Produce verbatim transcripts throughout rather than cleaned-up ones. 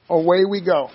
away we go.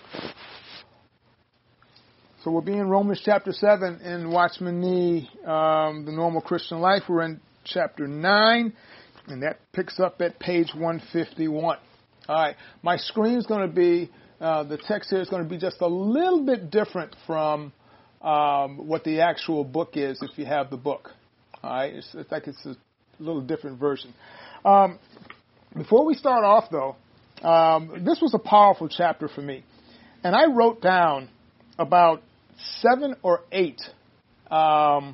So we'll be in Romans chapter seven in Watchman Nee, um, The Normal Christian Life. We're in chapter nine, and that picks up at page one fifty-one. All right, my screen's going to be, uh, the text here is going to be just a little bit different from um, what the actual book is if you have the book. All right, it's, it's like it's a little different version. Um, before we start off, though, um, this was a powerful chapter for me. And I wrote down about seven or eight um,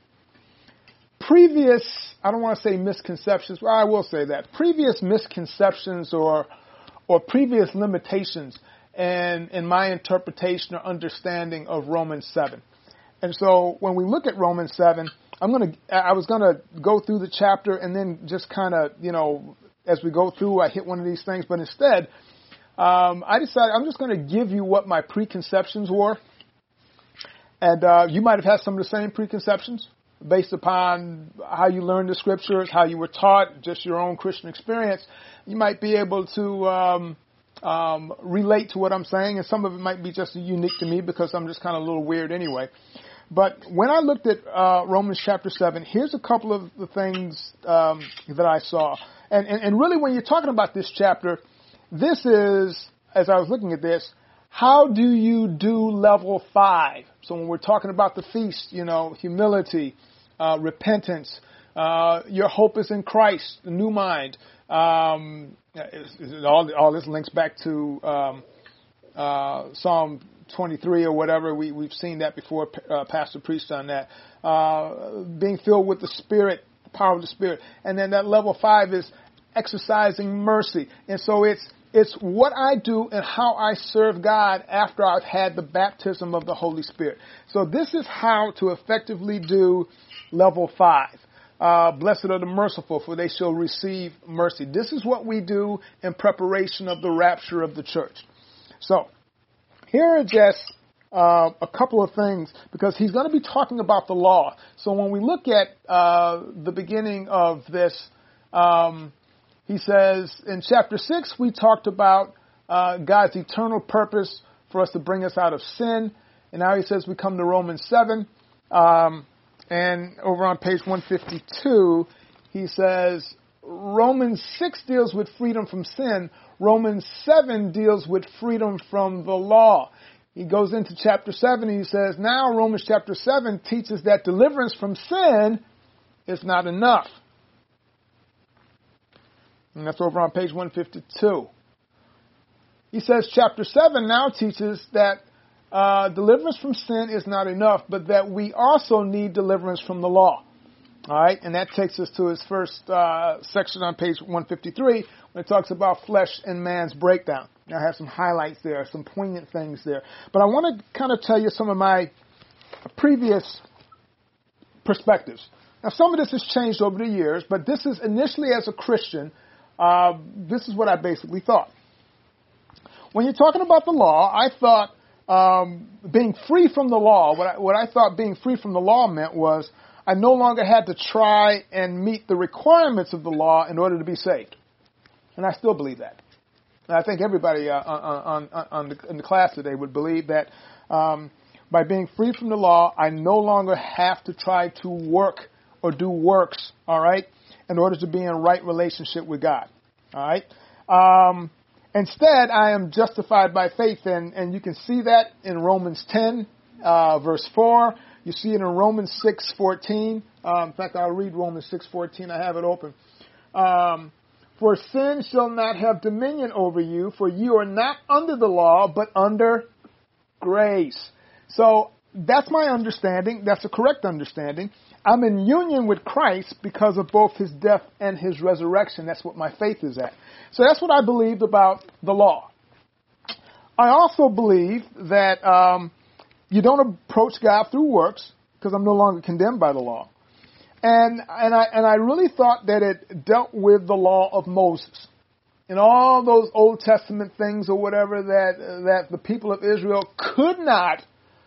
previous, I don't want to say misconceptions, well, I will say that, previous misconceptions or or previous limitations in, in my interpretation or understanding of Romans seven. And so when we look at Romans seven, I'm going to, I was going to go through the chapter and then just kind of, you know, as we go through, I hit one of these things. But instead, um, I decided I'm just going to give you what my preconceptions were. And uh, you might have had some of the same preconceptions based upon how you learned the scriptures, how you were taught, just your own Christian experience. You might be able to um, um, relate to what I'm saying, and some of it might be just unique to me because I'm just kind of a little weird anyway. But when I looked at uh, Romans chapter seven, here's a couple of the things um, that I saw. And, and, and really when you're talking about this chapter, this is, as I was looking at this, how do you do level five? So when we're talking about the feast, you know, humility, uh, repentance, uh, your hope is in Christ, the new mind. Um, it's, it's all, all this links back to um, uh, Psalm twenty-three or whatever. We, we've seen that before. Uh, Pastor preached on that. Uh, being filled with the Spirit, the power of the Spirit. And then that level five is exercising mercy. And so it's it's what I do and how I serve God after I've had the baptism of the Holy Spirit. So this is how to effectively do level five. Uh, blessed are the merciful, for they shall receive mercy. This is what we do in preparation of the rapture of the church. So here are just uh, a couple of things, because he's going to be talking about the law. So when we look at uh, the beginning of this, um, he says in chapter six, we talked about uh, God's eternal purpose for us to bring us out of sin. And now he says we come to Romans seven. Um, and over on page one fifty-two, he says Romans six deals with freedom from sin. Romans seven deals with freedom from the law. He goes into chapter seven and he says, now Romans chapter seven teaches that deliverance from sin is not enough. And that's over on page one fifty-two. He says chapter seven now teaches that uh, deliverance from sin is not enough, but that we also need deliverance from the law. All right, and that takes us to his first uh, section on page one fifty-three when it talks about flesh and man's breakdown. I have some highlights there, some poignant things there. But I want to kind of tell you some of my previous perspectives. Now, some of this has changed over the years, but this is initially as a Christian, uh, this is what I basically thought. When you're talking about the law, I thought um, being free from the law, what I, what I thought being free from the law meant was I no longer had to try and meet the requirements of the law in order to be saved. And I still believe that. And I think everybody uh, on, on, on the, in the class today would believe that um, by being free from the law, I no longer have to try to work or do works, all right, in order to be in right relationship with God, all right. Um, instead, I am justified by faith, and, and you can see that in Romans ten, uh, verse four. You see it in Romans six fourteen. Um, in fact, I'll read Romans six fourteen. I have it open. Um, For sin shall not have dominion over you, for you are not under the law, but under grace. So that's my understanding. That's a correct understanding. I'm in union with Christ because of both his death and his resurrection. That's what my faith is at. So that's what I believed about the law. I also believe that um, you don't approach God through works, because I'm no longer condemned by the law. And and I and I really thought that it dealt with the law of Moses and all those Old Testament things or whatever that that the people of Israel could not,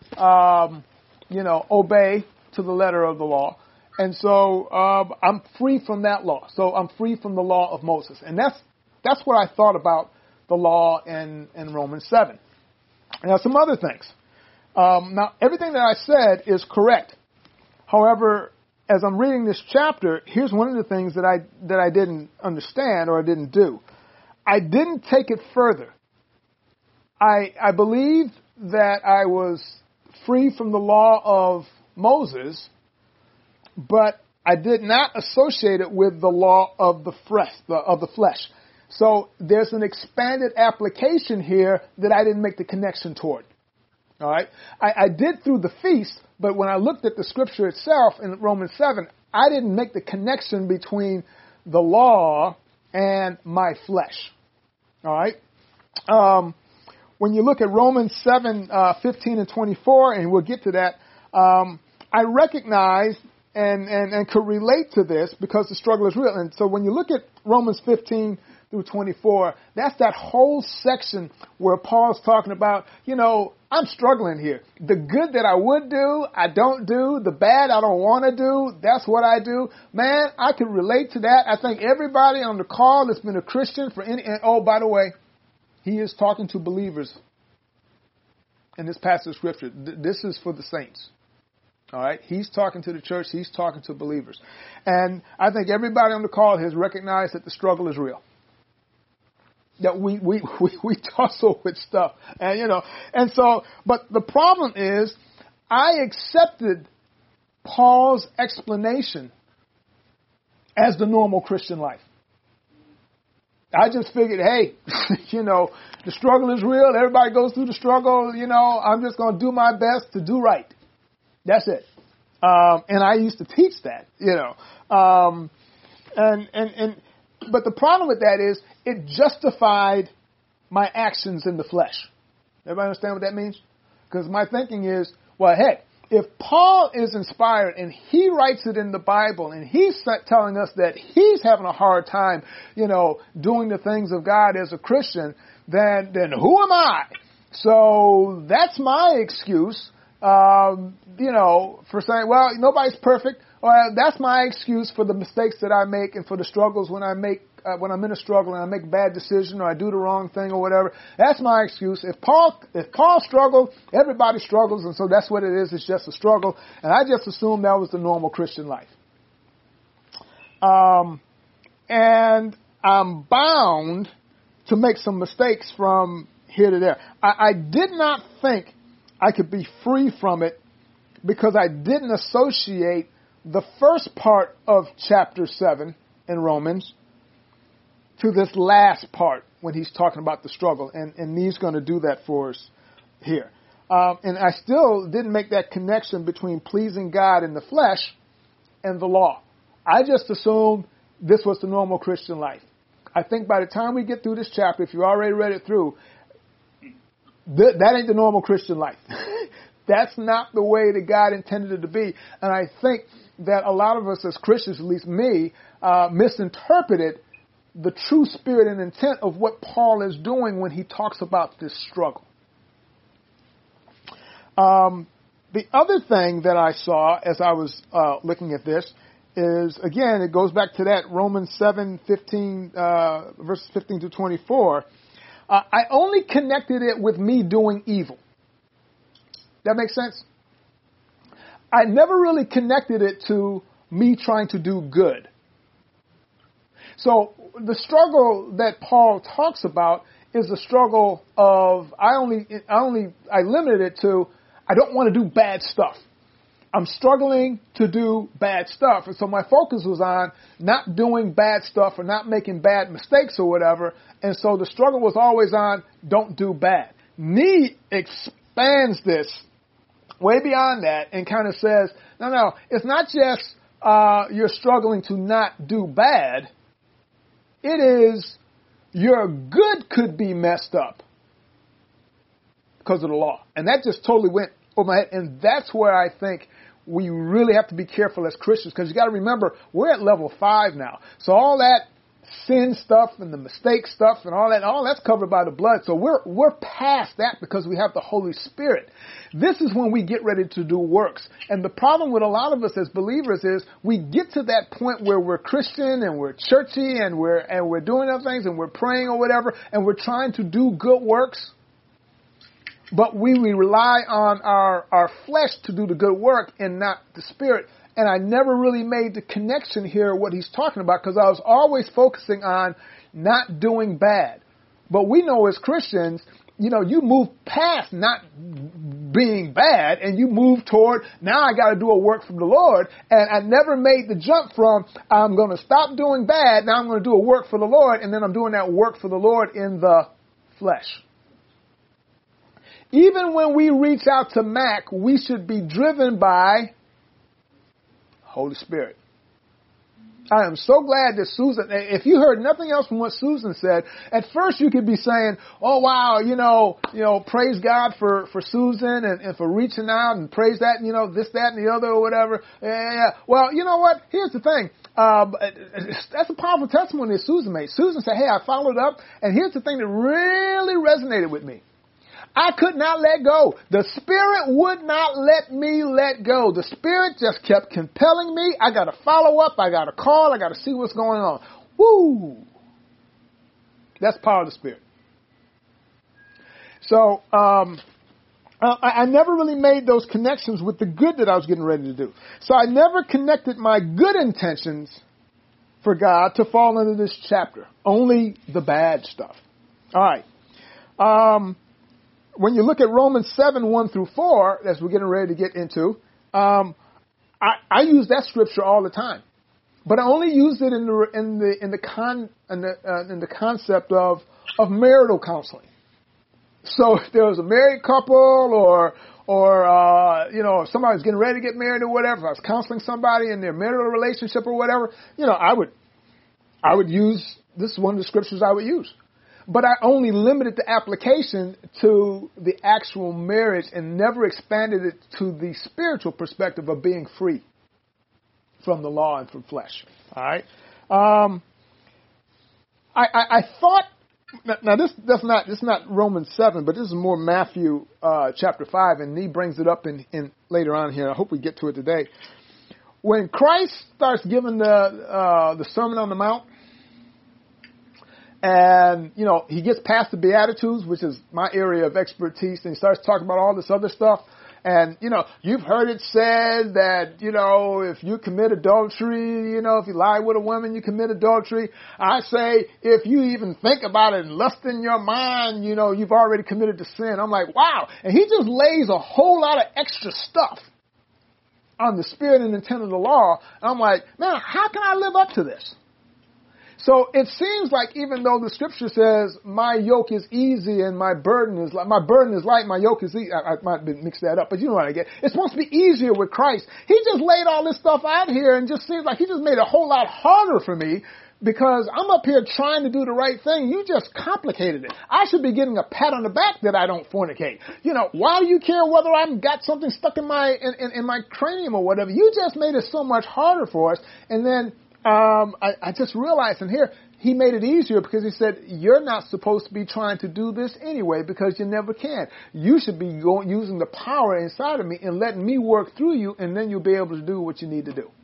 um, you know, obey to the letter of the law. And so um, I'm free from that law. So I'm free from the law of Moses, and that's that's what I thought about the law in, in Romans seven. Now, some other things. Um, now, everything that I said is correct. However, as I'm reading this chapter, here's one of the things that I that I didn't understand or I didn't do. I didn't take it further. I I believed that I was free from the law of Moses, but I did not associate it with the law of the flesh, the, of the flesh. So there's an expanded application here that I didn't make the connection toward. All right, I, I did through the feast, but when I looked at the scripture itself in Romans seven, I didn't make the connection between the law and my flesh. All right. Um, when you look at Romans seven, uh, fifteen and twenty-four, and we'll get to that, um, I recognize and, and, and could relate to this because the struggle is real. And so when you look at Romans fifteen through twenty-four, that's that whole section where Paul's talking about, you know, I'm struggling here. The good that I would do, I don't do. The bad I don't want to do, that's what I do. Man, I can relate to that. I think everybody on the call that's been a Christian for any, and oh, by the way, he is talking to believers in this passage of scripture. This is for the saints. All right. He's talking to the church. He's talking to believers. And I think everybody on the call has recognized that the struggle is real. That we, we, we, we tussle with stuff. And, you know, and so, but the problem is I accepted Paul's explanation as the normal Christian life. I just figured, hey, you know, the struggle is real. Everybody goes through the struggle. You know, I'm just going to do my best to do right. That's it. Um, and I used to teach that, you know. Um, and, and, and, but the problem with that is it justified my actions in the flesh. Everybody understand what that means? Because my thinking is, well, heck, if Paul is inspired and he writes it in the Bible and he's telling us that he's having a hard time, you know, doing the things of God as a Christian, then, then who am I? So that's my excuse, um, you know, for saying, well, nobody's perfect. Well, that's my excuse for the mistakes that I make and for the struggles when I make, uh, when I'm in a struggle and I make a bad decision or I do the wrong thing or whatever. That's my excuse. If Paul, if Paul struggled, everybody struggles, and so that's what it is. It's just a struggle, and I just assumed that was the normal Christian life. Um, and I'm bound to make some mistakes from here to there. I, I did not think I could be free from it because I didn't associate the first part of chapter seven in Romans to this last part when he's talking about the struggle. And, and he's going to do that for us here. Um, and I still didn't make that connection between pleasing God in the flesh and the law. I just assumed this was the normal Christian life. I think by the time we get through this chapter, if you already read it through, th- that ain't the normal Christian life. That's not the way that God intended it to be. And I think that a lot of us as Christians, at least me, uh, misinterpreted the true spirit and intent of what Paul is doing when he talks about this struggle. Um, the other thing that I saw as I was uh, looking at this is, again, it goes back to that Romans seven, fifteen, uh, verses fifteen to twenty-four. Uh, I only connected it with me doing evil. That makes sense? I never really connected it to me trying to do good. So the struggle that Paul talks about is a struggle of, I only, I only, I limited it to, I don't want to do bad stuff. I'm struggling to do bad stuff. And so my focus was on not doing bad stuff or not making bad mistakes or whatever. And so the struggle was always on, don't do bad. Nee expands this way beyond that and kind of says, no, no, it's not just uh, you're struggling to not do bad. It is your good could be messed up because of the law. And that just totally went over my head. And that's where I think we really have to be careful as Christians, because you got to remember, we're at level five now. So all that sin stuff and the mistake stuff and all that, all that's covered by the blood. So we're, we're past that because we have the Holy Spirit. This is when we get ready to do works. And the problem with a lot of us as believers is we get to that point where we're Christian and we're churchy and we're, and we're doing other things and we're praying or whatever and we're trying to do good works. But we, we rely on our, our flesh to do the good work and not the Spirit. And I never really made the connection here, what he's talking about, because I was always focusing on not doing bad. But we know as Christians, you know, you move past not being bad and you move toward, now I got to do a work from the Lord. And I never made the jump from, I'm going to stop doing bad, now I'm going to do a work for the Lord, and then I'm doing that work for the Lord in the flesh. Even when we reach out to Mac, we should be driven by Holy Spirit. I am so glad that Susan, if you heard nothing else from what Susan said, at first you could be saying, oh wow, you know, you know, praise God for, for Susan and, and for reaching out and praise that, you know, this, that, and the other or whatever. Yeah, yeah. Well, you know what? Here's the thing. Uh, that's a powerful testimony that Susan made. Susan said, hey, I followed up, and here's the thing that really resonated with me. I could not let go. The Spirit would not let me let go. The Spirit just kept compelling me. I got to follow up. I got to call. I got to see what's going on. Woo! That's power of the Spirit. So, um, I, I never really made those connections with the good that I was getting ready to do. So I never connected my good intentions for God to fall into this chapter. Only the bad stuff. All right. Um, When you look at Romans seven, one through four, as we're getting ready to get into, um, I, I use that scripture all the time, but I only use it in the in the in the con in the, uh, in the concept of of marital counseling. So if there was a married couple, or or uh, you know, if somebody was getting ready to get married or whatever, if I was counseling somebody in their marital relationship or whatever, you know, I would I would use this is one of the scriptures I would use. But I only limited the application to the actual marriage and never expanded it to the spiritual perspective of being free from the law and from flesh. All right. Um, I, I, I thought now, now this that's not this is not Romans seven, but this is more Matthew uh, chapter five, and he brings it up in, in later on here. I hope we get to it today. When Christ starts giving the uh, the Sermon on the Mount. And, you know, he gets past the Beatitudes, which is my area of expertise, and he starts talking about all this other stuff. And, you know, you've heard it said that, you know, if you commit adultery, you know, if you lie with a woman, you commit adultery. I say, if you even think about it and lust in your mind, you know, you've already committed the sin. I'm like, wow. And he just lays a whole lot of extra stuff on the spirit and intent of the law. And I'm like, man, how can I live up to this? So it seems like even though the scripture says my yoke is easy and my burden is light, my burden is light, my yoke is easy. I, I might mix that up, but you know what I get. It's supposed to be easier with Christ. He just laid all this stuff out here and just seems like he just made it a whole lot harder for me because I'm up here trying to do the right thing. You just complicated it. I should be getting a pat on the back that I don't fornicate. You know, why do you care whether I've got something stuck in my, in, in, in my cranium or whatever? You just made it so much harder for us. And then Um, I, I just realized in here, he made it easier because he said, you're not supposed to be trying to do this anyway because you never can. You should be going, using the power inside of me and letting me work through you, and then you'll be able to do what you need to do.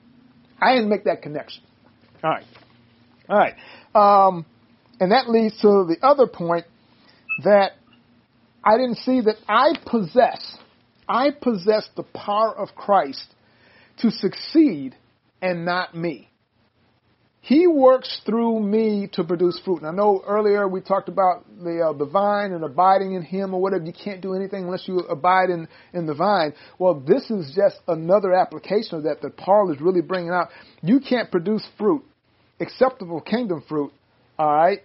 I didn't make that connection. All right. All right. Um, and that leads to the other point that I didn't see that I possess, I possess the power of Christ to succeed and not me. He works through me to produce fruit. And I know earlier we talked about the uh, the vine and abiding in him or whatever. You can't do anything unless you abide in, in the vine. Well, this is just another application of that that Paul is really bringing out. You can't produce fruit, acceptable kingdom fruit, all right,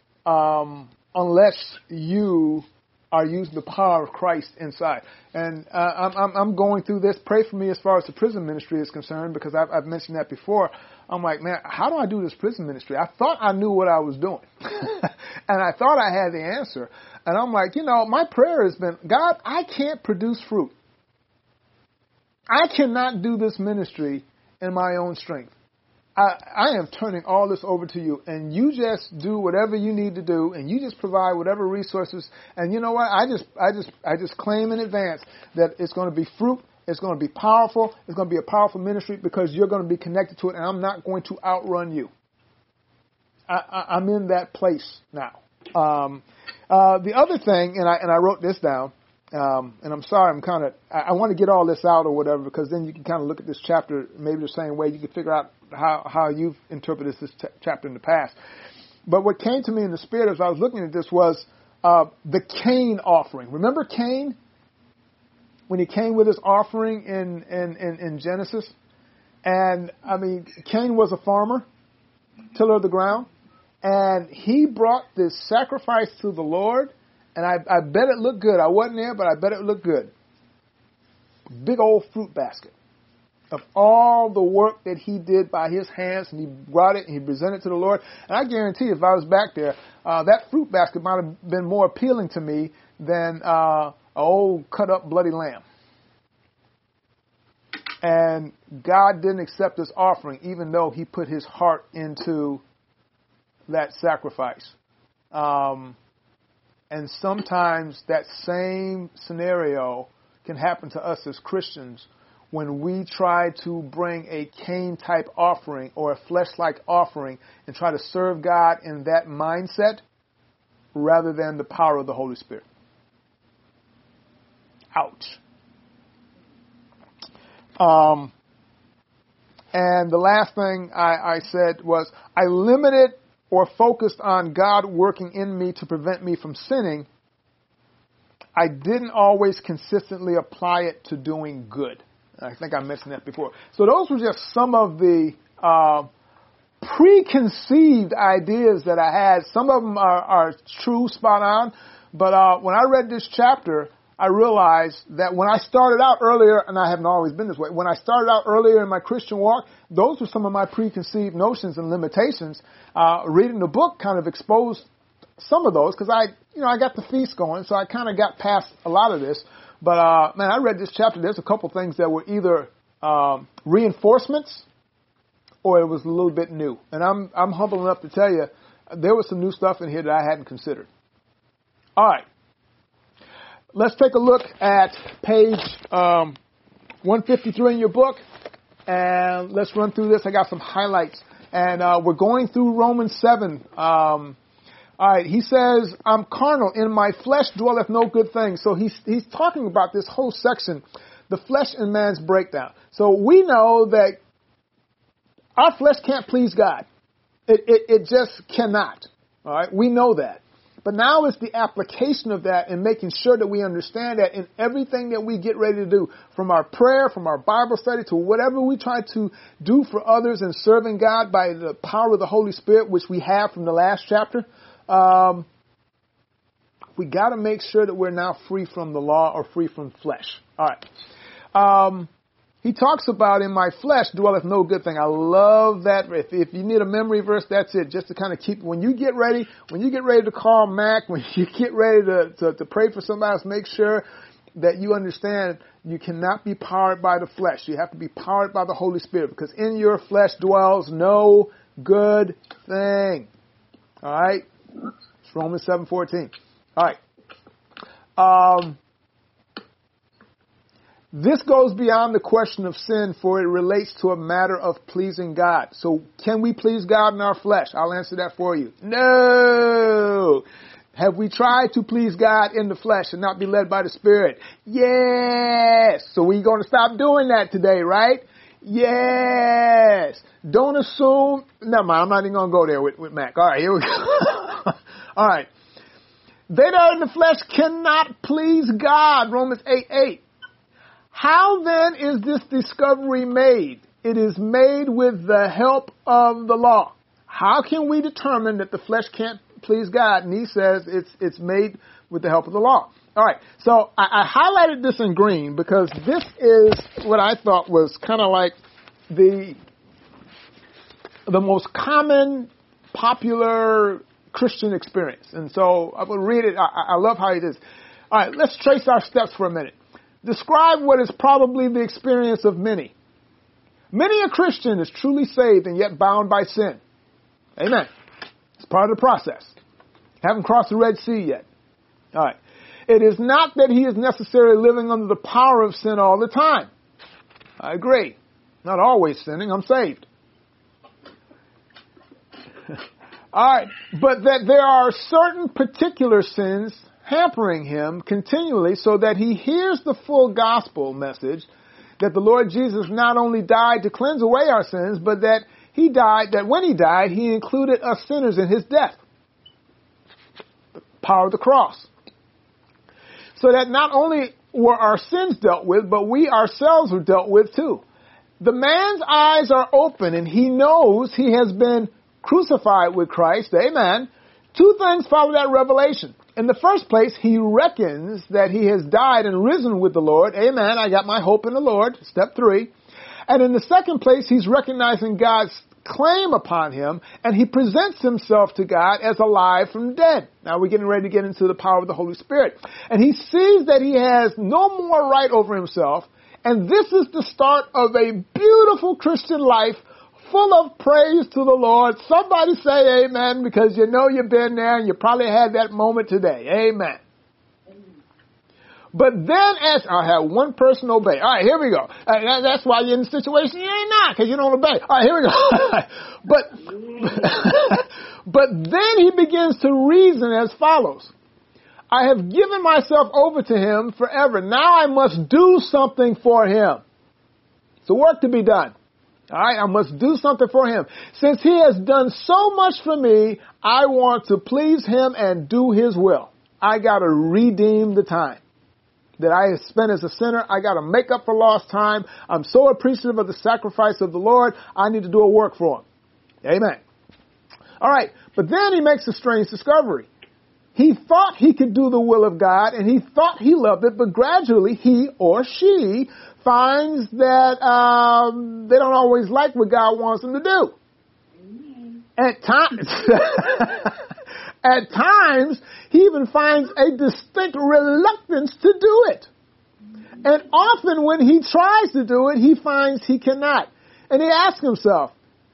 um, unless you are using the power of Christ inside. And uh, I'm, I'm, I'm going through this. Pray for me as far as the prison ministry is concerned, because I've, I've mentioned that before. I'm like, man, how do I do this prison ministry? I thought I knew what I was doing. And I thought I had the answer. And I'm like, you know, my prayer has been, God, I can't produce fruit. I cannot do this ministry in my own strength. I, I am turning all this over to you, and you just do whatever you need to do, and you just provide whatever resources. And you know what? I just, I just, I just claim in advance that it's going to be fruit. It's going to be powerful. It's going to be a powerful ministry because you're going to be connected to it, and I'm not going to outrun you. I, I, I'm in that place now. Um, uh, the other thing, and I and I wrote this down, um, and I'm sorry, I'm kind of, I, I want to get all this out or whatever, because then you can kind of look at this chapter maybe the same way. You can figure out how, how you've interpreted this t- chapter in the past. But what came to me in the spirit as I was looking at this was uh, the Cain offering. Remember Cain? When he came with his offering in, in, in, in Genesis? And, I mean, Cain was a farmer, tiller of the ground, and he brought this sacrifice to the Lord, and I, I bet it looked good. I wasn't there, but I bet it looked good. Big old fruit basket of all the work that he did by his hands, and he brought it and he presented it to the Lord. And I guarantee if I was back there, uh, that fruit basket might have been more appealing to me than uh, an old cut-up bloody lamb. And God didn't accept this offering, even though he put his heart into that sacrifice. Um, and sometimes that same scenario can happen to us as Christians when we try to bring a Cain-type offering or a flesh-like offering and try to serve God in that mindset rather than the power of the Holy Spirit. Ouch. Um, and the last thing I, I said was I limited or focused on God working in me to prevent me from sinning. I didn't always consistently apply it to doing good. I think I mentioned that before. So those were just some of the uh, preconceived ideas that I had. Some of them are, are true, spot on. But uh, when I read this chapter, I realized that when I started out earlier, and I haven't always been this way, when I started out earlier in my Christian walk, those were some of my preconceived notions and limitations. Uh, reading the book kind of exposed some of those because I, you know, I got the feast going, so I kind of got past a lot of this. But, uh, man, I read this chapter. There's a couple things that were either um, reinforcements or it was a little bit new. And I'm I'm humble enough to tell you there was some new stuff in here that I hadn't considered. All right. Let's take a look at page um, one fifty-three in your book, and let's run through this. I got some highlights. And uh, we're going through Romans seven. Um All right, he says, I'm carnal, in my flesh dwelleth no good thing. So he's he's talking about this whole section, the flesh in man's breakdown. So we know that our flesh can't please God. It, it, it just cannot. All right, we know that. But now it's the application of that and making sure that we understand that in everything that we get ready to do, from our prayer, from our Bible study, to whatever we try to do for others and serving God by the power of the Holy Spirit, which we have from the last chapter. Um, we got to make sure that we're now free from the law or free from flesh. All right. Um, he talks about in my flesh dwelleth no good thing. I love that. If, if you need a memory verse, that's it. Just to kind of keep, when you get ready, when you get ready to call Mac, when you get ready to, to, to pray for somebody else, make sure that you understand you cannot be powered by the flesh. You have to be powered by the Holy Spirit, because in your flesh dwells no good thing. All right. It's Romans seven fourteen. All right. Um, this goes beyond the question of sin, for it relates to a matter of pleasing God. So can we please God in our flesh? I'll answer that for you. No. Have we tried to please God in the flesh and not be led by the Spirit? Yes. So we're going to stop doing that today, right? Yes. Don't assume. Never mind. I'm not even going to go there with, with Mac. All right. Here we go. All right. They that are in the flesh cannot please God. Romans eight eight. How then is this discovery made? It is made with the help of the law. How can we determine that the flesh can't please God? And he says it's it's made with the help of the law. All right. So I, I highlighted this in green because this is what I thought was kind of like the the most common, popular Christian experience. And so I will read it. I, I love how it is. All right. Let's trace our steps for a minute. Describe what is probably the experience of many. Many a Christian is truly saved and yet bound by sin. Amen. It's part of the process. Haven't crossed the Red Sea yet. All right. It is not that he is necessarily living under the power of sin all the time. I agree. Not always sinning. I'm saved. All right. But that there are certain particular sins hampering him continually so that he hears the full gospel message that the Lord Jesus not only died to cleanse away our sins, but that he died, that when he died, he included us sinners in his death. The power of the cross. So that not only were our sins dealt with, but we ourselves were dealt with too. The man's eyes are open and he knows he has been crucified with Christ. Amen. Two things follow that revelation. In the first place, he reckons that he has died and risen with the Lord. Amen. I got my hope in the Lord. Step three. And in the second place, he's recognizing God's claim upon him, and he presents himself to God as alive from dead. Now we're getting ready to get into the power of the Holy Spirit. And he sees that he has no more right over himself, and this is the start of a beautiful Christian life full of praise to the Lord. Somebody say amen, because you know you've been there and you probably had that moment today. Amen. But then as I have one person obey. All right, here we go. Uh, that's why you're in the situation you ain't not, because you don't obey. All right, here we go. but, but then he begins to reason as follows. I have given myself over to him forever. Now I must do something for him. It's a work to be done. All right, I must do something for him. Since he has done so much for me, I want to please him and do his will. I got to redeem the time that I have spent as a sinner. I got to make up for lost time. I'm so appreciative of the sacrifice of the Lord. I need to do a work for him. Amen. All right. But then he makes a strange discovery. He thought he could do the will of God and he thought he loved it, but gradually he or she finds that um, they don't always like what God wants them to do. Amen. At times, at times, he even finds a distinct reluctance to do it. And often when he tries to do it, he finds he cannot. And he asks himself,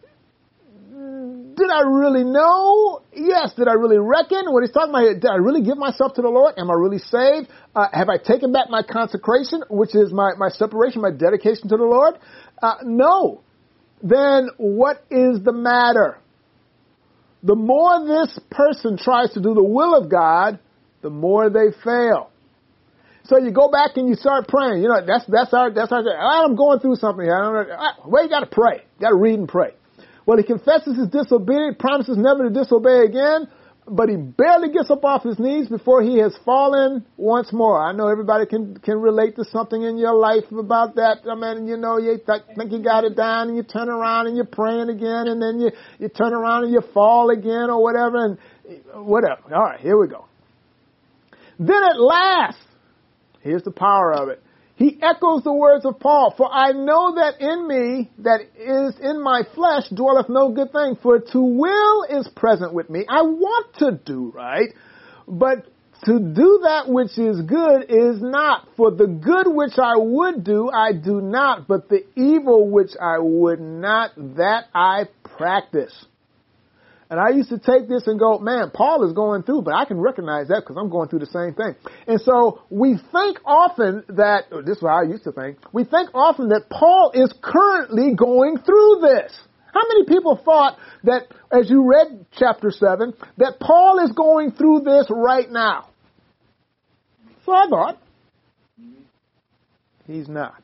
did I really know? Yes. Did I really reckon? What he's talking about, did I really give myself to the Lord? Am I really saved? Uh, have I taken back my consecration, which is my, my separation, my dedication to the Lord? Uh, no. Then what is the matter? The more this person tries to do the will of God, the more they fail. So you go back and you start praying. You know, that's, that's our, that's our, I'm going through something here. I don't know. Well, you got to pray. You got to read and pray. Well, he confesses his disobedience, promises never to disobey again, but he barely gets up off his knees before he has fallen once more. I know everybody can, can relate to something in your life about that. I mean, you know, you th- think you got it down and you turn around and you're praying again and then you, you turn around and you fall again or whatever and whatever. All right, here we go. Then at last, here's the power of it. He echoes the words of Paul, for I know that in me, that is in my flesh, dwelleth no good thing, for to will is present with me. I want to do right, but to do that which is good is not. For the good which I would do, I do not, but the evil which I would not, that I practice. And I used to take this and go, man, Paul is going through, but I can recognize that because I'm going through the same thing. And so we think often that, or this is what I used to think, we think often that Paul is currently going through this. How many people thought that, as you read chapter seven, that Paul is going through this right now? So I thought. He's not.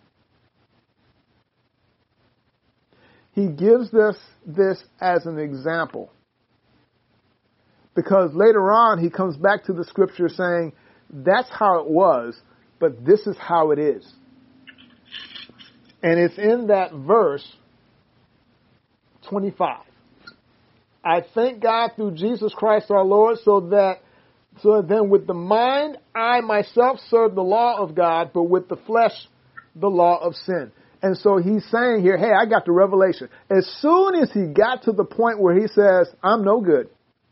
He gives us this as an example. Because later on, he comes back to the scripture saying, that's how it was, but this is how it is. And it's in that verse twenty-five. I thank God through Jesus Christ our Lord, so that, so that then with the mind, I myself serve the law of God, but with the flesh, the law of sin. And so he's saying here, hey, I got the revelation. As soon as he got to the point where he says, I'm no good.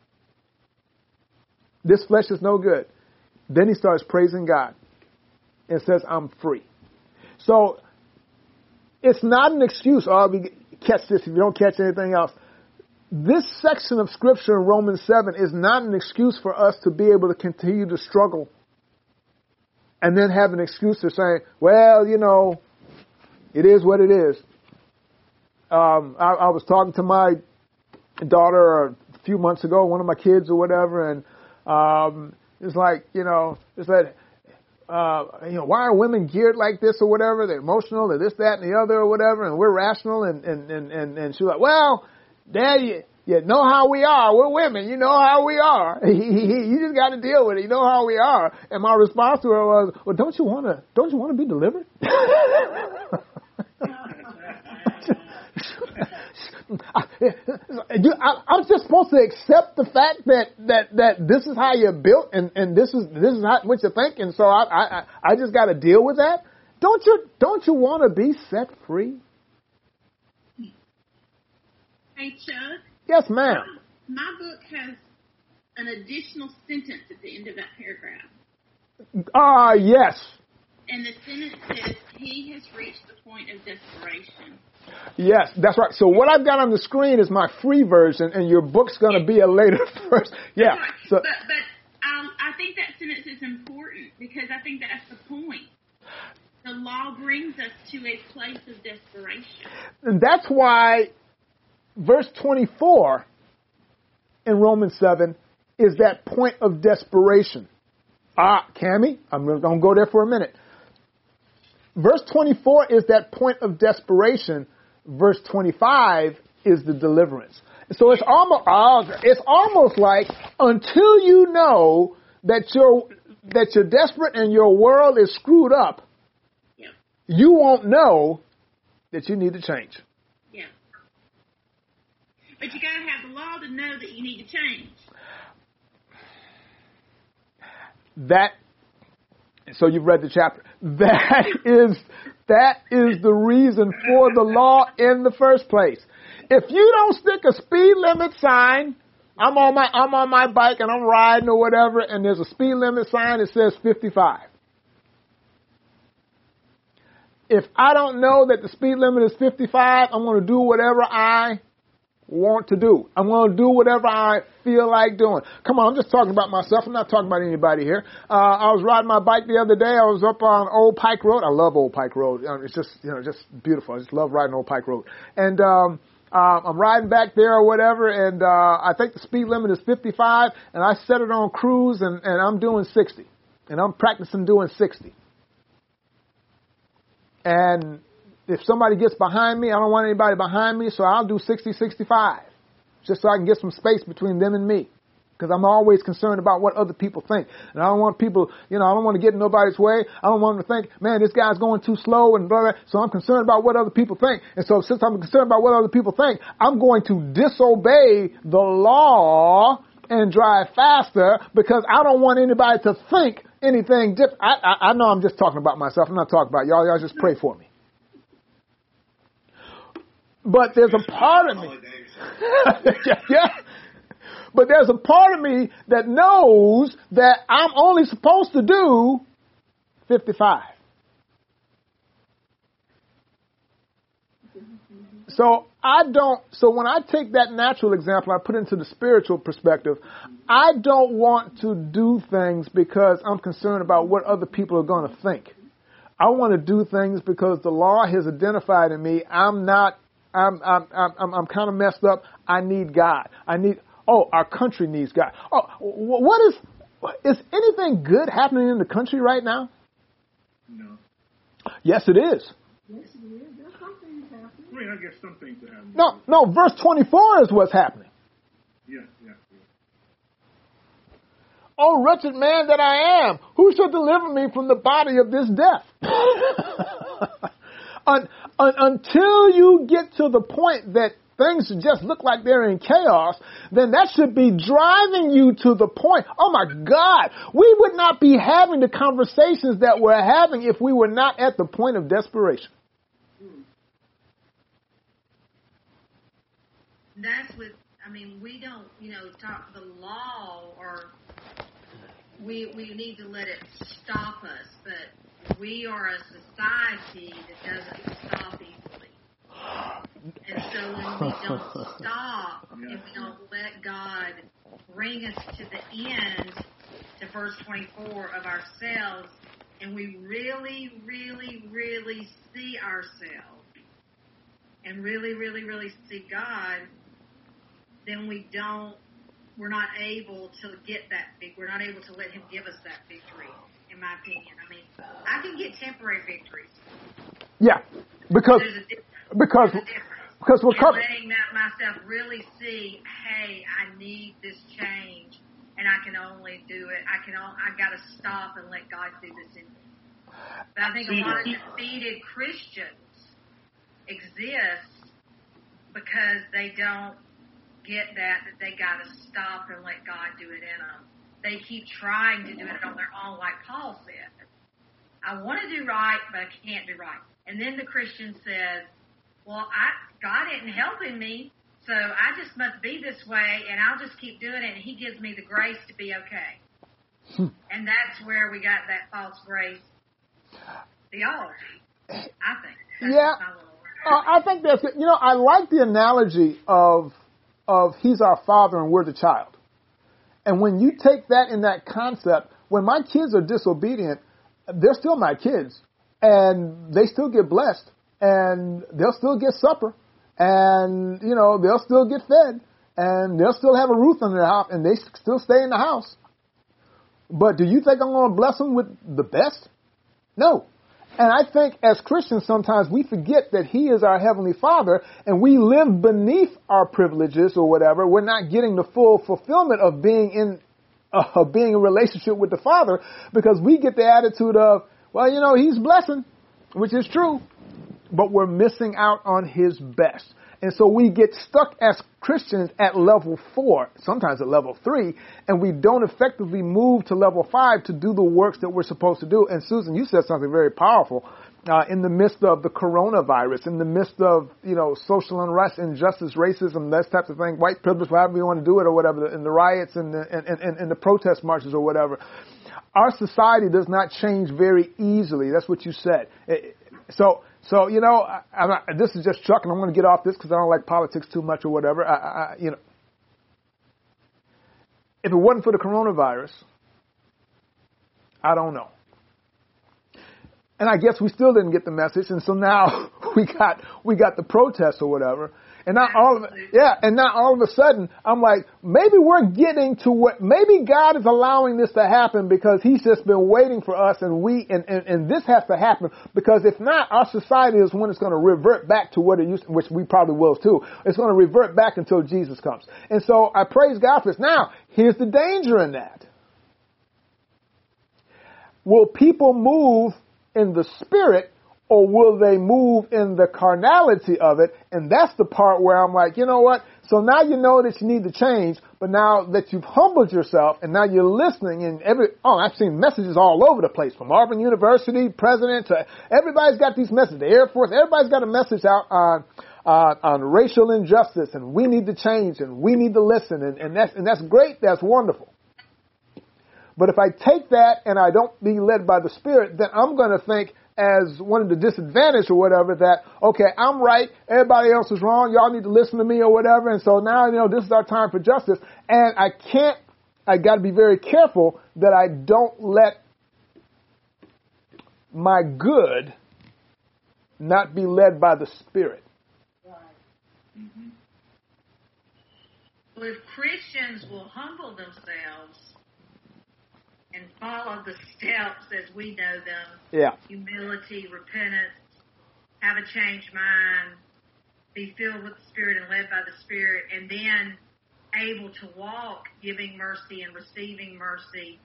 This flesh is no good. Then he starts praising God and says, I'm free. So it's not an excuse. Oh, we catch this if you don't catch anything else. This section of Scripture in Romans seven is not an excuse for us to be able to continue to struggle and then have an excuse to say, well, you know, it is what it is. Um, I, I was talking to my daughter a few months ago, one of my kids or whatever, and um, it's like, you know, it's like, uh, you know, why are women geared like this or whatever? They're emotional, they're this, that, and the other or whatever, and we're rational. And, and, and, and, and she's like, well, Dad, you, you know how we are. We're women. You know how we are. You just got to deal with it. You know how we are. And my response to her was, well, don't you want to, don't you want to be delivered? I, I, I'm just supposed to accept the fact that, that, that this is how you're built and, and this is this is how, what you think, and so I I, I just got to deal with that. Don't you don't you want to be set free? Hey Chuck. Yes, ma'am. My, my book has an additional sentence at the end of that paragraph. Ah, uh, yes. And the sentence says, "He has reached the point of desperation." Yes, that's right. So what I've got on the screen is my free version, and your book's going to be a later version. Yeah. Right. So, but but um, I think that sentence is important because I think that's the point. The law brings us to a place of desperation. And that's why verse twenty-four in Romans seven is that point of desperation. Ah, Cammie, I'm going to go there for a minute. Verse twenty-four is that point of desperation. Verse twenty-five is the deliverance. So it's almost it's almost like until you know that you're that you're desperate and your world is screwed up, yeah. you won't know that you need to change. Yeah. But you got to have the law to know that you need to change. That. So you've read the chapter. That is that is the reason for the law in the first place. If you don't stick a speed limit sign, I'm on my I'm on my bike and I'm riding or whatever, and there's a speed limit sign that says fifty-five. If I don't know that the speed limit is fifty-five, I'm going to do whatever I want to do. I'm going to do whatever I feel like doing. Come on, I'm just talking about myself. I'm not talking about anybody here. Uh, I was riding my bike the other day. I was up on Old Pike Road. I love Old Pike Road. It's just, you know, just beautiful. I just love riding Old Pike Road. And, um, uh, I'm riding back there or whatever, and, uh, I think the speed limit is fifty-five, and I set it on cruise, and, and I'm doing sixty. And I'm practicing doing sixty. And if somebody gets behind me, I don't want anybody behind me, so I'll do sixty, sixty-five, just so I can get some space between them and me, because I'm always concerned about what other people think. And I don't want people, you know, I don't want to get in nobody's way. I don't want them to think, man, this guy's going too slow and blah, blah. So I'm concerned about what other people think. And so since I'm concerned about what other people think, I'm going to disobey the law and drive faster because I don't want anybody to think anything different. I, I, I know I'm just talking about myself. I'm not talking about y'all. Y'all just pray for me. But there's a part of me. yeah, yeah. But there's a part of me that knows that I'm only supposed to do fifty-five. So I don't, so when I take that natural example, I put it into the spiritual perspective, I don't want to do things because I'm concerned about what other people are going to think. I want to do things because the law has identified in me, I'm not, I'm, I'm, I'm, I'm kind of messed up. I need God. I need, oh, our country needs God. Oh, what is, is anything good happening in the country right now? No. Yes, it is. Yes, it is. There's some things happening. I mean, I guess some things are happening. No, no, verse twenty-four is what's happening. Yeah, yeah, yeah. Oh, wretched man that I am, who shall deliver me from the body of this death? un, un, until you get to the point that things just look like they're in chaos, then that should be driving you to the point, oh my God, we would not be having the conversations that we're having if we were not at the point of desperation. That's what, I mean, we don't, you know, talk the law, or we we need to let it stop us, but we are a society that doesn't stop easily. And so when we don't stop and we don't let God bring us to the end, to verse twenty-four of ourselves, and we really, really, really see ourselves and really, really, really see God, then we don't, we're not able to get that big, we're not able to let him give us that victory, in my opinion. I mean, I can get temporary victories. Yeah, because, There's a difference. because, There's a difference. because we're And covered. letting that myself really see, hey, I need this change, and I can only do it. I can. Only, I got to stop and let God do this in me. But I think a lot of defeated Christians exist because they don't get that that they got to stop and let God do it in them. They keep trying to do it on their own, like Paul said. I want to do right, but I can't do right. And then the Christian says, well, I, God isn't helping me, so I just must be this way, and I'll just keep doing it, and he gives me the grace to be okay. And that's where we got that false grace theology, I think. That's Yeah. my little- Uh, I think that's good. You know, I like the analogy of of he's our father and we're the child. And when you take that in that concept, when my kids are disobedient, they're still my kids, and they still get blessed, and they'll still get supper, and you know they'll still get fed, and they'll still have a roof on their house, and they still stay in the house. But do you think I'm going to bless them with the best? No. And I think as Christians, sometimes we forget that he is our Heavenly Father and we live beneath our privileges or whatever. We're not getting the full fulfillment of being in, uh, of being in a relationship with the Father because we get the attitude of, well, you know, he's blessing, which is true, but we're missing out on his best. And so we get stuck as Christians at level four, sometimes at level three, and we don't effectively move to level five to do the works that we're supposed to do. And Susan, you said something very powerful. Uh, in the midst of the coronavirus, in the midst of, you know, social unrest, injustice, racism, those types of things, white privilege, however you want to do it or whatever, and the riots and the, and, and, and the protest marches or whatever, our society does not change very easily. That's what you said. It, so... So, you know, I, I'm not, this is just Chuck, and I'm going to get off this because I don't like politics too much or whatever. I, I, you know, if it wasn't for the coronavirus, I don't know. And I guess we still didn't get the message, and so now we got we got the protests or whatever. And not all of it, yeah, and now all of a sudden, I'm like, maybe we're getting to what, maybe God is allowing this to happen because he's just been waiting for us and we, and, and, and this has to happen because if not, our society is when it's going to revert back to what it used to, which we probably will too. It's going to revert back until Jesus comes. And so I praise God for this. Now, here's the danger in that. Will people move in the spirit or will they move in the carnality of it? And that's the part where I'm like, you know what? So now you know that you need to change, but now that you've humbled yourself and now you're listening and every, oh, I've seen messages all over the place from Auburn University, president to everybody's got these messages, the Air Force, everybody's got a message out on, uh, on racial injustice and we need to change and we need to listen and, and that's, and that's great. That's wonderful. But if I take that and I don't be led by the Spirit, then I'm going to think, as one of the disadvantage or whatever that, okay, I'm right, everybody else is wrong, y'all need to listen to me or whatever, and so now, you know, this is our time for justice, and I can't, I gotta be very careful that I don't let my good not be led by the Spirit. Mm-hmm. Well, if Christians will humble themselves and follow the steps as we know them. Yeah. Humility, repentance, have a changed mind, be filled with the Spirit and led by the Spirit, and then able to walk giving mercy and receiving mercy,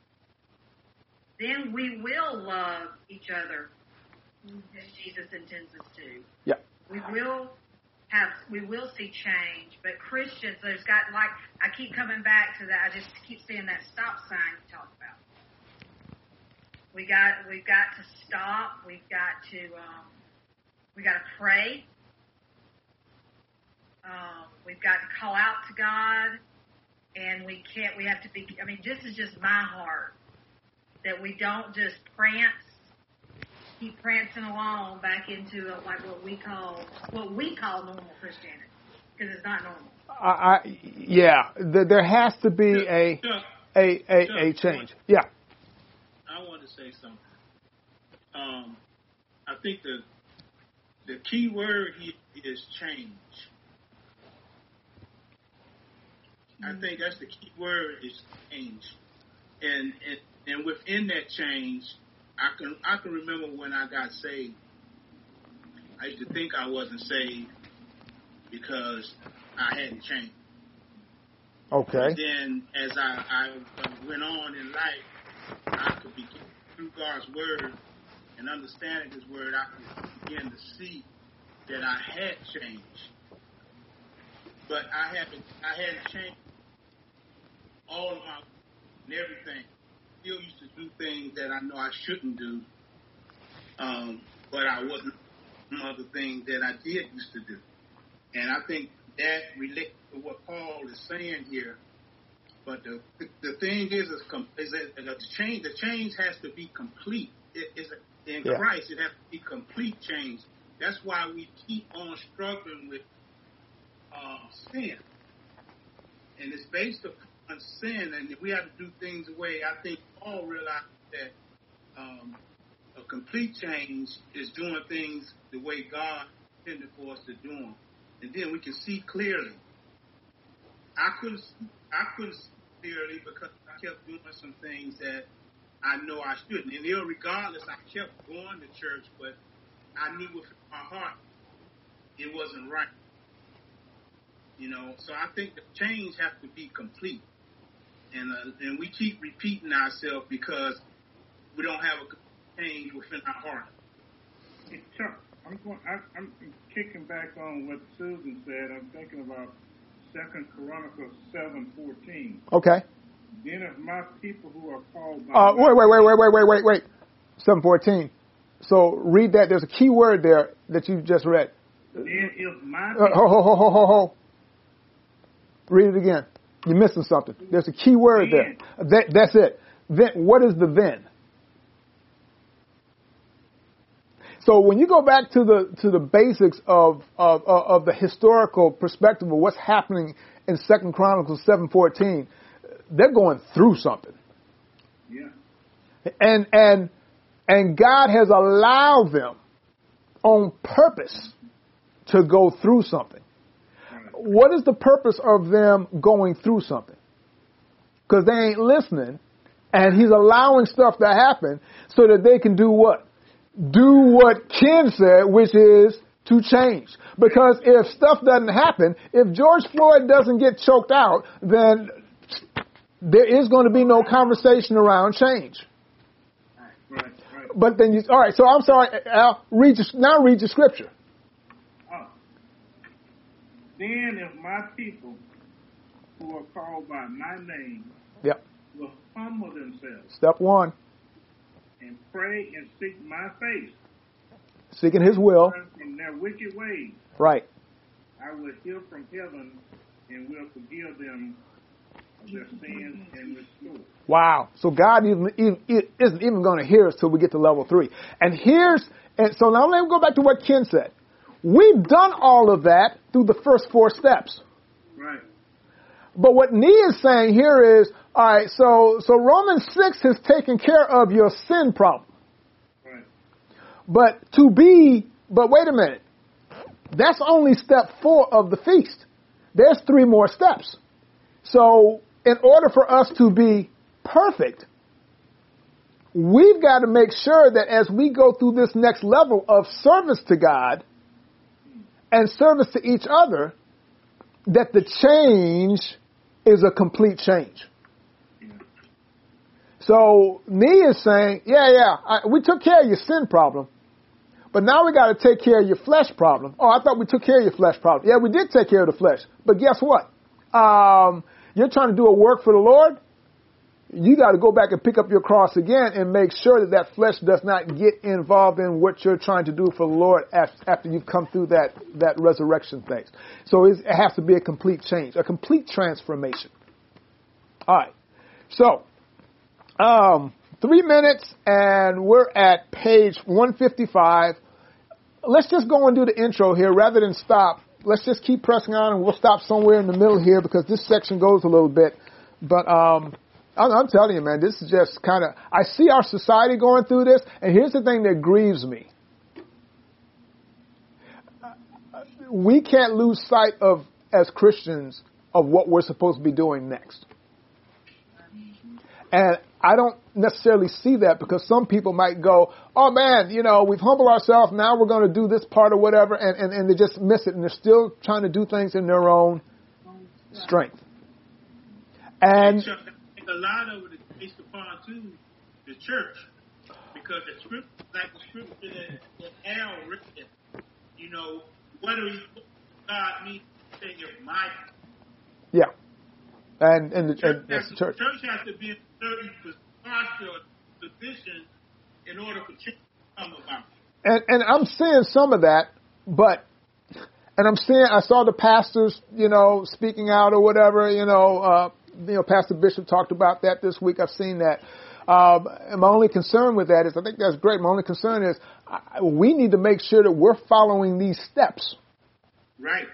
then we will love each other as Jesus intends us to. Yeah. We will have, we will see change, but Christians, there's got, like, I keep coming back to that, I just keep seeing that stop sign you talk about. We got, we've got to stop, we've got to, um, we got to pray, um, we've got to call out to God, and we can't, we have to be, I mean, this is just my heart, that we don't just prance keep prancing along back into a, like what we call what we call normal Christianity, because it's not normal. I, I yeah, the, there has to be a Chuck, a a, Chuck, a change. Yeah. I want to say something. Um, I think the the key word here is change. I think that's the key word is change, and and, and within that change, I can I can remember when I got saved. I used to think I wasn't saved because I hadn't changed. Okay. But then as I, I went on in life, I could begin through God's word and understanding His word. I could begin to see that I had changed, but I haven't I hadn't changed all of my and everything. Still used to do things that I know I shouldn't do, um, but I wasn't some other things that I did used to do. And I think that relates to what Paul is saying here. But the the thing is, is, is that the change the change has to be complete. It is in Yeah. Christ. It has to be complete change. That's why we keep on struggling with uh, sin, and it's based upon sin. And if we have to do things the way I think Paul realized that um, a complete change is doing things the way God intended for us to do them, and then we can see clearly. I couldn't, I couldn't see clearly because I kept doing some things that I know I shouldn't. And regardless, I kept going to church, but I knew within my heart it wasn't right. You know, so I think the change has to be complete. And uh, and we keep repeating ourselves because we don't have a change within our heart. Hey, Chuck, I'm going. I, I'm kicking back on what Susan said. I'm thinking about Second Chronicles seven fourteen. Okay. Then if my people who are called by Uh, wait, wait, wait, wait, wait, wait, wait, wait. seven fourteen. So read that. There's a key word there that you just read. Then if my Uh, ho, ho, ho, ho, ho, ho. Read it again. You're missing something. There's a key word there. That, that's it. Then, what is the then? So when you go back to the to the basics of of, of the historical perspective of what's happening in Second Chronicles seven fourteen, they're going through something. Yeah. And and and God has allowed them on purpose to go through something. What is the purpose of them going through something? Because they ain't listening, and He's allowing stuff to happen so that they can do what? Do what Ken said, which is to change. Because if stuff doesn't happen, if George Floyd doesn't get choked out, then there is going to be no conversation around change. Right, right. But then you, all right, so I'm sorry, Al, read your, now read your scripture. Oh. Then if my people who are called by my name Yep. will humble themselves Step one, and pray and seek my face, seeking His will. turn from their wicked ways, Right. I will hear from heaven and will forgive them of their sins and restore. Wow. So God even, even, isn't even going to hear us till we get to level three. And here's, and so now let me go back to what Ken said. We've done all of that through the first four steps. Right. But what Nee is saying here is, all right, so, so Romans six has taken care of your sin problem. Right. But to be, but wait a minute. That's only step four of the feast. There's three more steps. So in order for us to be perfect, we've got to make sure that as we go through this next level of service to God and service to each other, that the change is a complete change. Yeah. So Nee is saying, yeah, yeah, I, we took care of your sin problem, but now we got to take care of your flesh problem. Oh, I thought we took care of your flesh problem. Yeah, we did take care of the flesh, but guess what? Um, you're trying to do a work for the Lord. You got to go back and pick up your cross again and make sure that that flesh does not get involved in what you're trying to do for the Lord after you've come through that, that resurrection phase. So it has to be a complete change, a complete transformation. All right. So, um, three minutes, and we're at page one fifty-five. Let's just go and do the intro here rather than stop. Let's just keep pressing on, and we'll stop somewhere in the middle here because this section goes a little bit. But um, I'm, I'm telling you, man, this is just kind of, I see our society going through this, and here's the thing that grieves me. We can't lose sight of, as Christians, of what we're supposed to be doing next. And I don't necessarily see that because some people might go, oh man, you know, we've humbled ourselves, now we're going to do this part or whatever, and, and, and they just miss it, and they're still trying to do things in their own strength. And a lot of it is based upon, too, the church. Because the scripture, like the scripture that, that Al written, you know, what do God mean to say your mind? Yeah. And, and, the, church and that's the church. The church has to be in a certain posture or position in order for change to come about. And, and I'm seeing some of that, but, and I'm seeing, I saw the pastors, you know, speaking out or whatever, you know, uh, you know, Pastor Bishop talked about that this week. I've seen that. Um, and my only concern with that is, I think that's great. My only concern is I, we need to make sure that we're following these steps. Right.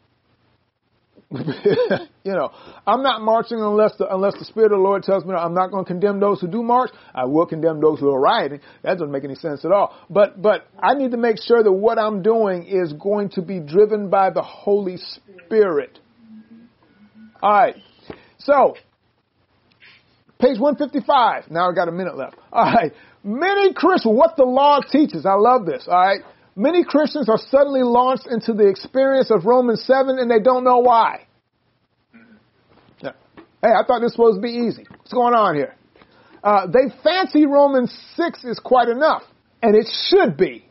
You know, I'm not marching unless the, unless the Spirit of the Lord tells me I'm not going to condemn those who do march. I will condemn those who are rioting. That doesn't make any sense at all. But, but I need to make sure that what I'm doing is going to be driven by the Holy Spirit. All right. So, page one fifty-five. Now I got a minute left. All right. Many Christians, what the law teaches. I love this. All right. Many Christians are suddenly launched into the experience of Romans seven and they don't know why. Yeah. Hey, I thought this was supposed to be easy. What's going on here? Uh, they fancy Romans six is quite enough, and it should be.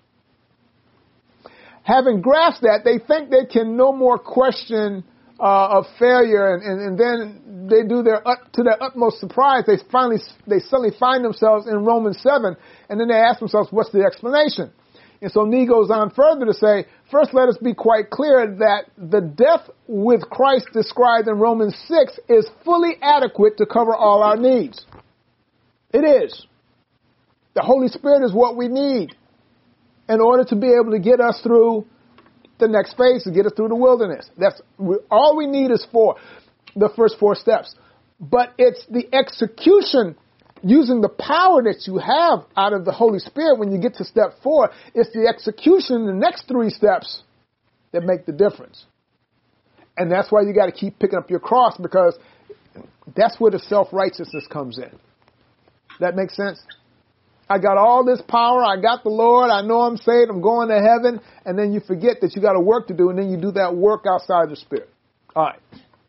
Having grasped that, they think they can no more question uh, of failure, and, and, and then they do their ut- to their utmost surprise. They finally, they suddenly find themselves in Romans seven, and then they ask themselves, what's the explanation? And so Nee goes on further to say, first let us be quite clear that the death with Christ described in Romans six is fully adequate to cover all our needs. It is. The Holy Spirit is what we need in order to be able to get us through the next phase, to get us through the wilderness. That's all we need is for the first four steps. But it's the execution using the power that you have out of the Holy Spirit when you get to step four. It's the execution in the next three steps that make the difference. And that's why you got to keep picking up your cross, because that's where the self-righteousness comes in. That makes sense? I got all this power. I got the Lord. I know I'm saved. I'm going to heaven. And then you forget that you got a work to do, and then you do that work outside the Spirit. All right.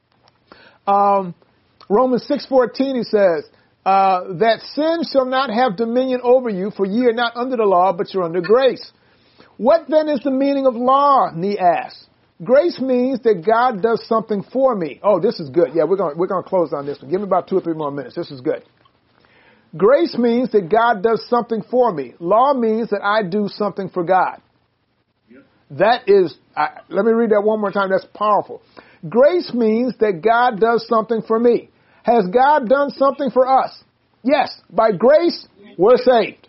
Um, Romans six fourteen, he says, Uh, that sin shall not have dominion over you, for ye are not under the law, but you're under grace. What then is the meaning of law? Nee asks. Grace means that God does something for me. Oh, this is good. Yeah, we're going we're going to close on this one. Give me about two or three more minutes. This is good. Grace means that God does something for me. Law means that I do something for God. Yep. That is, I, let me read that one more time. That's powerful. Grace means that God does something for me. Has God done something for us? Yes. By grace, we're saved.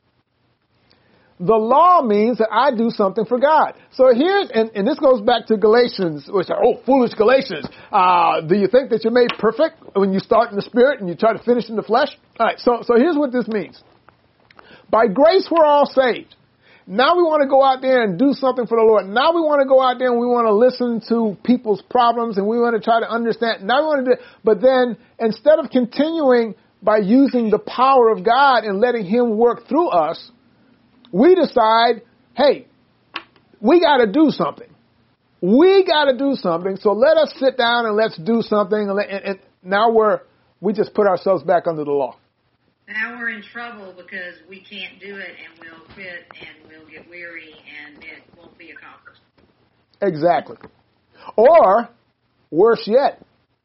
The law means that I do something for God. So here's, and, and this goes back to Galatians, which are, oh, foolish Galatians. Uh, do you think that you're made perfect when you start in the Spirit and you try to finish in the flesh? All right, so, so here's what this means. By grace, we're all saved. Now we want to go out there and do something for the Lord. Now we want to go out there and we want to listen to people's problems and we want to try to understand. Now we want to do, but then instead of continuing by using the power of God and letting Him work through us, we decide, hey, we got to do something. We got to do something. So let us sit down and let's do something. And, let, and, and now we're we just put ourselves back under the law. Now we're in trouble because we can't do it, and we'll quit, and we'll get weary, and it won't be accomplished. Exactly. Or, worse yet,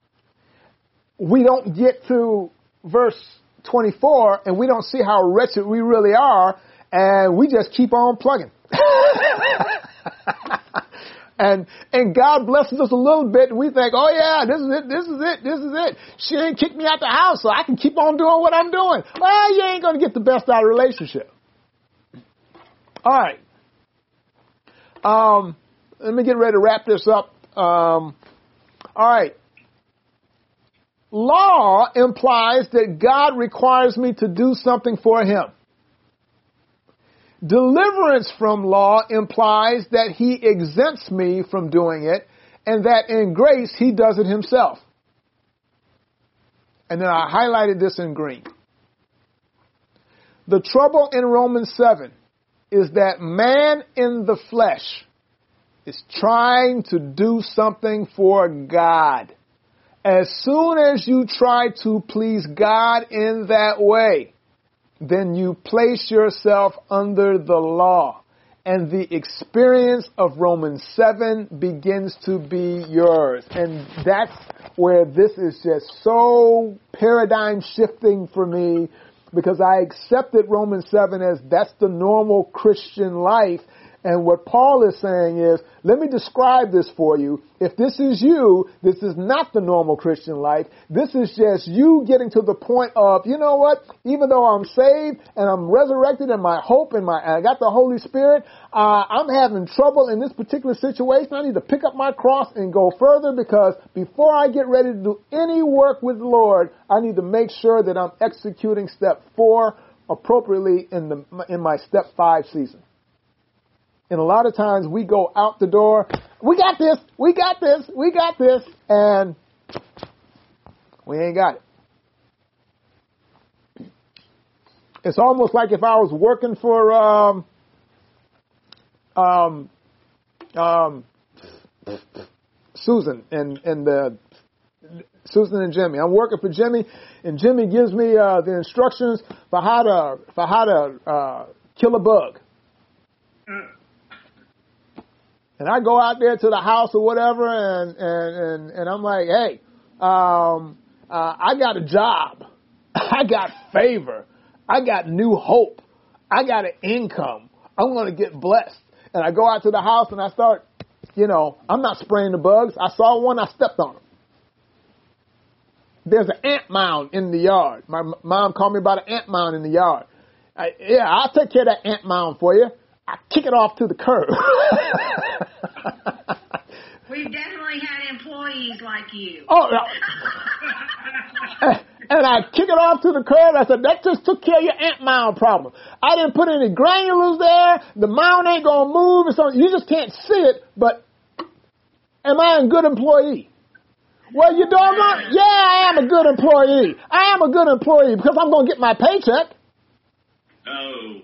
we don't get to verse twenty-four, and we don't see how wretched we really are, and we just keep on plugging. and and God blesses us a little bit, and we think, oh yeah, this is it, this is it, this is it. She ain't kicked me out the house, so I can keep on doing what I'm doing. Well, you ain't going to get the best out of the relationship. All right. Um, let me get ready to wrap this up. Um, all right. Law implies that God requires me to do something for him. Deliverance from law implies that he exempts me from doing it, and that in grace he does it himself. And then I highlighted this in green. The trouble in Romans seven is that man in the flesh is trying to do something for God. As soon as you try to please God in that way, then you place yourself under the law. And the experience of Romans seven begins to be yours. And that's where this is just so paradigm shifting for me, because I accepted Romans seven as that's the normal Christian life. And what Paul is saying is, let me describe this for you. If this is you, this is not the normal Christian life. This is just you getting to the point of, you know what? Even though I'm saved and I'm resurrected and my hope and my, and I got the Holy Spirit, uh, I'm having trouble in this particular situation. I need to pick up my cross and go further, because before I get ready to do any work with the Lord, I need to make sure that I'm executing step four appropriately in the, in my step five season. And a lot of times we go out the door, we got this, we got this, we got this, and we ain't got it. It's almost like if I was working for um, um, um, Susan and and the Susan and Jimmy. I'm working for Jimmy, and Jimmy gives me uh, the instructions for how to for how to uh, kill a bug. And I go out there to the house or whatever, and and and, and I'm like, hey, um, uh, I got a job, I got favor, I got new hope, I got an income, I'm going to get blessed. And I go out to the house and I start, you know, I'm not spraying the bugs. I saw one, I stepped on them. There's an ant mound in the yard. My m- mom called me about an ant mound in the yard. I, yeah, I'll take care of that ant mound for you. I kick it off to the curb. We've definitely had employees like you. Oh, and I kick it off to the curb. I said, that just took care of your ant mound problem. I didn't put any granules there. The mound ain't going to move. And so you just can't see it. But am I a good employee? Well, you doggone, yeah, I am a good employee. I am a good employee because I'm going to get my paycheck. Oh.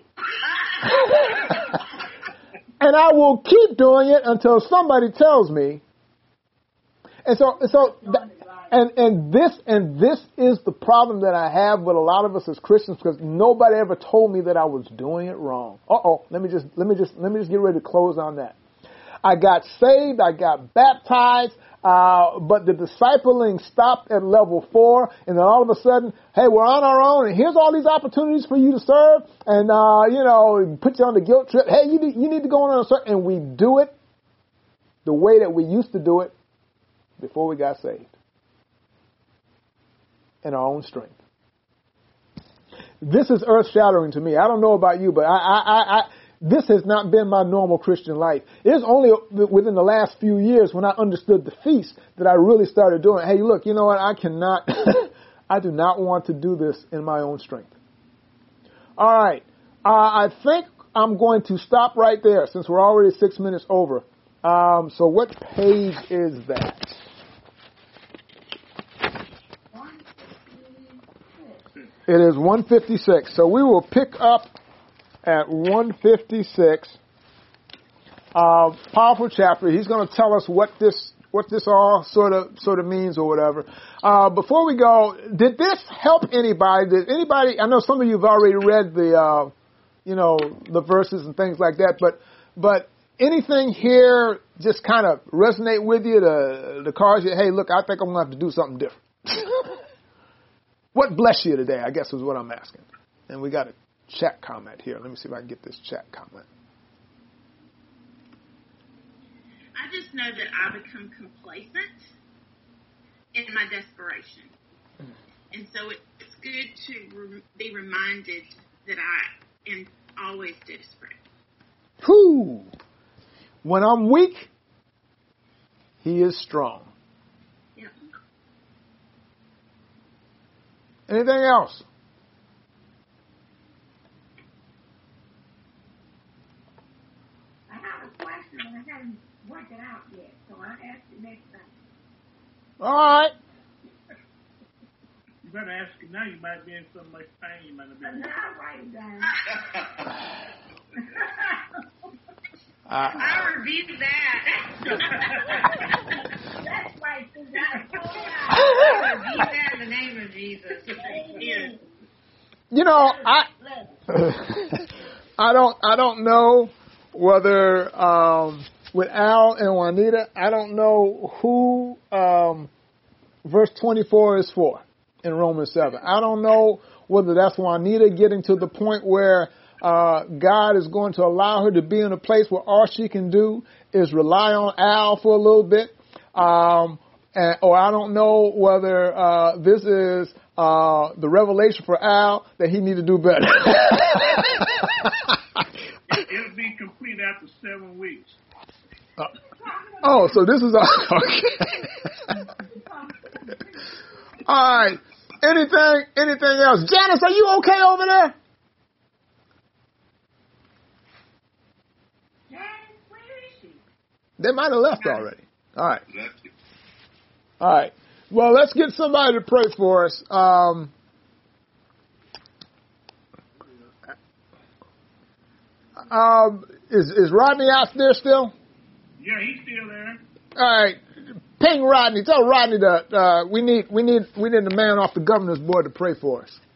And I will keep doing it until somebody tells me. And so, so, and and this and this is the problem that I have with a lot of us as Christians, because nobody ever told me that I was doing it wrong. Uh oh, let me just let me just let me just get ready to close on that. I got saved, I got baptized, uh, but the discipling stopped at level four, and then all of a sudden, hey, we're on our own, and here's all these opportunities for you to serve, and, uh, you know, put you on the guilt trip. Hey, you need, you need to go on a serve, and we do it the way that we used to do it before we got saved, in our own strength. This is earth-shattering to me. I don't know about you, but I, I, I, I this has not been my normal Christian life. It's only within the last few years when I understood the feast that I really started doing, hey, look, you know what? I cannot, I do not want to do this in my own strength. All right. Uh, I think I'm going to stop right there since we're already six minutes over. Um, so what page is that? It is one fifty-six. So we will pick up at one fifty-six. Uh, powerful chapter. He's going to tell us what this what this all sort of sort of means or whatever. Uh, before we go, did this help anybody? Did anybody? I know some of you have already read the uh, you know the verses and things like that, but but anything here just kind of resonate with you to to cause you? Hey, look, I think I'm going to have to do something different. What bless you today, I guess is what I'm asking. And we got a chat comment here. Let me see if I can get this chat comment. I just know that I become complacent in my desperation. And so it's good to re- be reminded that I am always desperate. Whew. When I'm weak, he is strong. Yep. Anything else? I have a question, and I haven't worked it out yet, so I'll ask you next time. All right. You better ask it now. You might be in so much pain. You might have But been. now I'll write it down. Uh, I review that. That's right, so that's I review that in the name of Jesus. Yes. you know, I I don't I don't know whether um, with Al and Juanita, I don't know who um, verse twenty-four is for in Romans seven. I don't know whether that's Juanita getting to the point where uh, God is going to allow her to be in a place where all she can do is rely on Al for a little bit. Um, and, or I don't know whether uh, this is uh, the revelation for Al that he need to do better. It'll be complete after seven weeks. Uh, oh, so this is okay. All right. Anything? Anything else? Janice, are you okay over there? Janice, where is she? They might have left already. All right. All right. Well, let's get somebody to pray for us. Um, um, is is Rodney out there still? Yeah, he's still there. All right. Ping Rodney. Tell Rodney that uh, we need we need we need the man off the governor's board to pray for us.